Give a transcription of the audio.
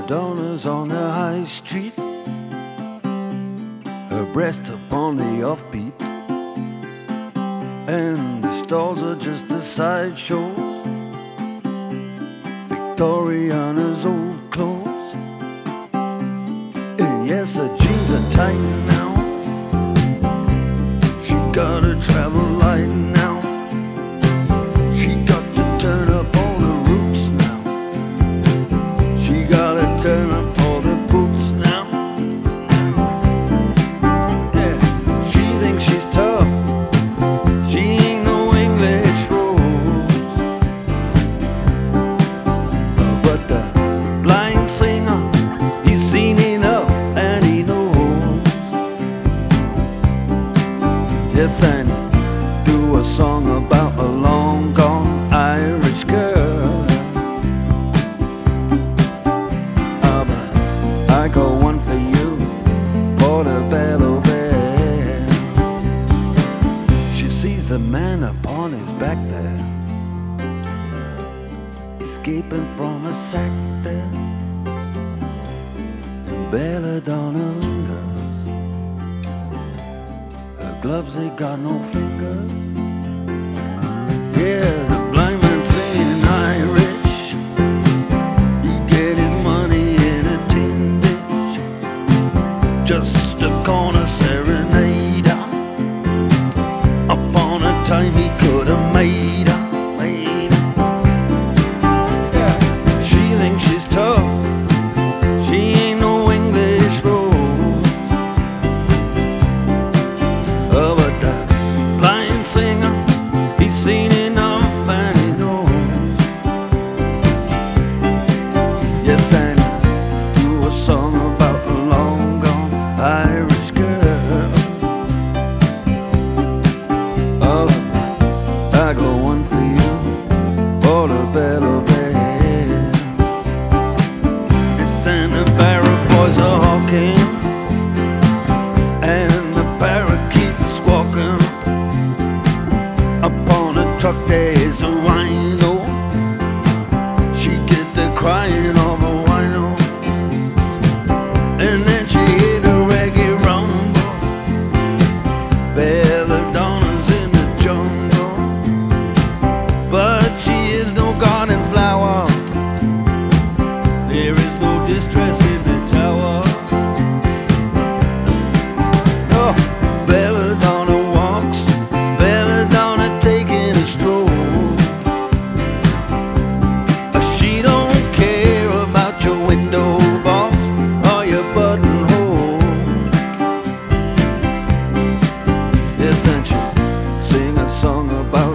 Belladonna's on the high street, her breasts upon the offbeat, and the stalls are just the sideshows, Victoriana's old clothes. And yes, her jeans are tight now, she gotta travel light now, she got to turn up all the roots now, she gotta turn up for the boots now. Yeah, she thinks she's tough, she ain't no English rose, but the blind singer, he's seen enough and he knows. Yes, and do a song about a long gone Irish girl. I got one for you, Portobello Bell. She sees a man upon his back there, escaping from a sack there, and Belladonna lingers. Her gloves, they got no fingers. Yeah, the blind man singing Irish, he get his money in a tin dish, just a corner serenader, upon a time he could have made her, Yeah, she thinks she's tough, she ain't no English rose, but the blind singer, he's seen enough and he knows. Yes, and do a song about a long gone Irish girl. Oh, I got one for you, Portobello Bell. It's and the barrack boys are hawking, and the parakeet is squawking. Upon a truck there is a rhino, she get the crying of a wino, and then she hit a reggae rumble. Belladonna's in the jungle, but she is no garden flower, there is no distress in the tower. Oh, Belladonna walks, Belladonna taking a stroll. She don't care about your window box or your buttonhole. Yes, and she sing a song about